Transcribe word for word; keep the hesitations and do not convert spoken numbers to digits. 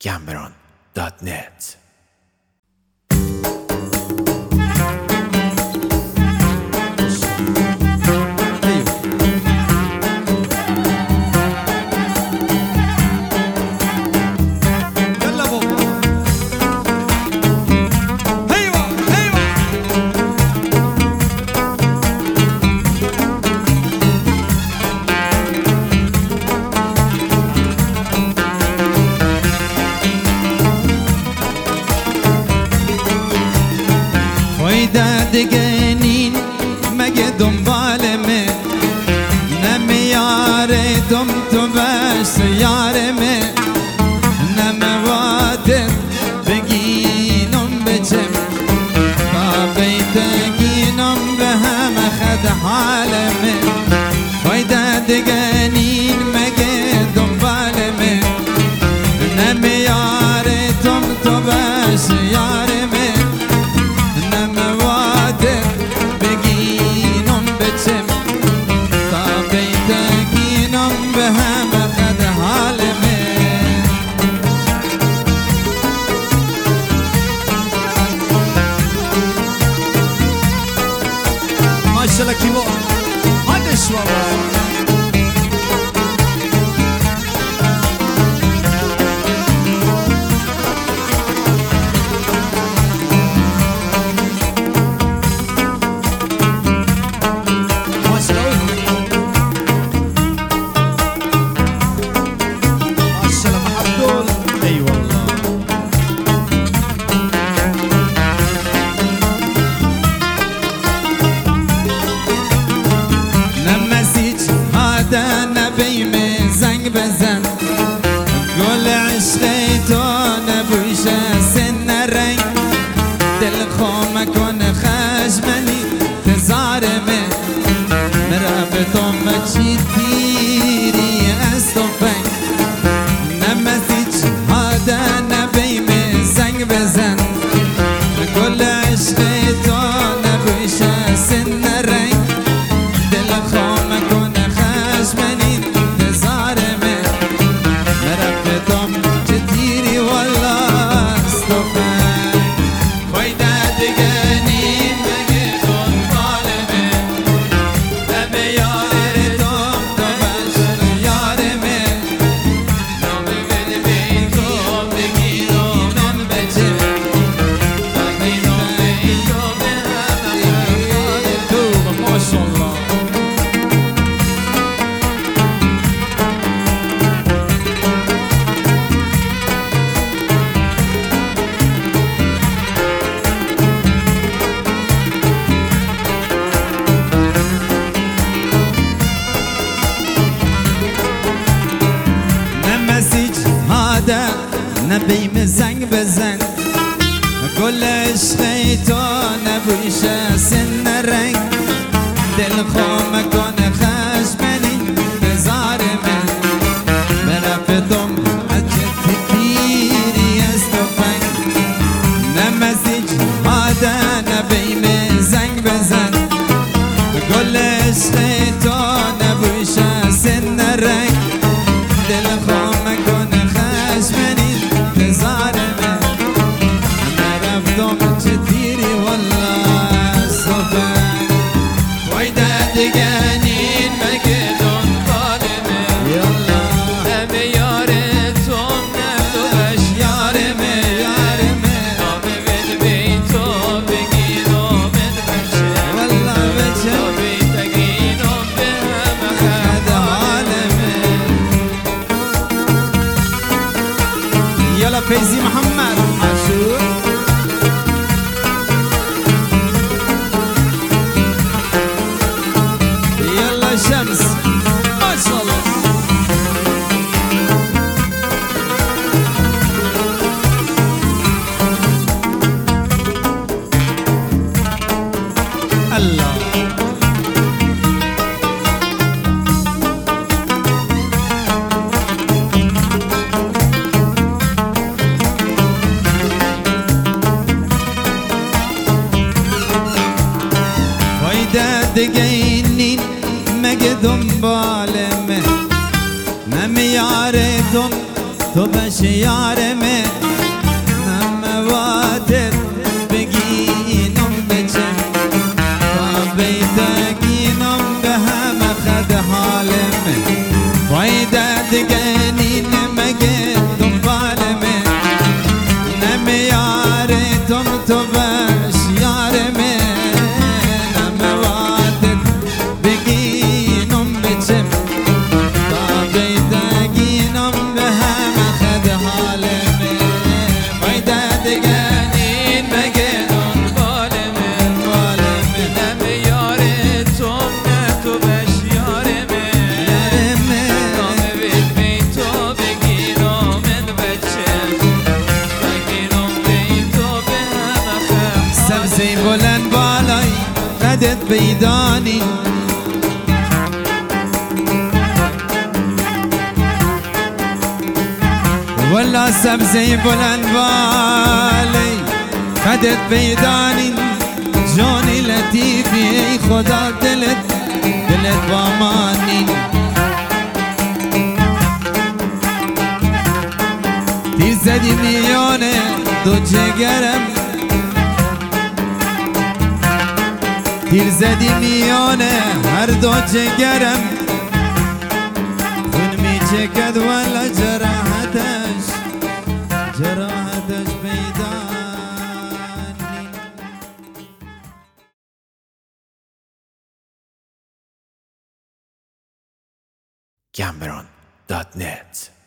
گمبران دات نت. دگنین مگه دنبالمه نمیاردم تو بس یارمه نموادت بگینم بچم با بیتگینم به هم خد حالمه فایده دگنین مگه دنبالمه نمیاردم تو بس یارمه ماشاءالله کیبا حدش بابا نبیم زنگ بزن گل عشقی تو نبوشه سن رنگ دل خو مکن خشمنی تزارمه مرابطم چی تیری از تو فنگ نمزیج هاده نبیم زنگ بزن گل عشقی تو نبوشه سن رنگ دل خو مکن خشمنی تزارمه مرفتم چتیری والله استفن خویده دگنی مگه دنبالمه همه یارتم تو بشر یارمه نام بده بین تو بگیرم بچه بگیرم بین تو به همه تو ماشالله نبیم زنگ بزن گل عشقی تو نبوشه سن رنگ دل خو مکن خشمنی بزارمه برفتم عجت تیری از تو فنگ نمزیج هاده نبیم زنگ بزن گل عشقی تو نبوشه سن رنگ دل خو مکن خشمنی تزارمه نرفتم چتیری والله صفن وایده دگنین مگه دنبالمه یالله همه یارتم نبوش یارمه یارمه نامه بده بین تو بگیرم بچه والله بچه تو بیتگینم به همه خد حالمه يلا فيزي محمد عاشور يلا شمس ما شاء الله الله دگینین مگه دنبالمه نمیاردم تو بش یارمه نمواتت بگینم بچم تا بیتگینم به همه خد حالمه فایده دگنی نمگه دنبالمه نمی یارتم تو بش یارمه نمواتت بگینم بچم تا بیتگینم به همه خد حالمه فایده دگنی نمگه دنبالمه بالمه نمی یاره تو نه تو بش یارمه یارمه نامه بید بی تو بگیرم من بچم بگیرم بی تو به همه خم سبزی بلند بالای قدت بیدانی والله سبزی بلند بالای قدت بیدانی جانی لطیفی ای خدا دلت دلت بامانی تیر زدی میانه دو جگرم تیر زدی میانه هر دو جگرم خون می چکد والا جراحتش جراحتش پیدا Cameron dot net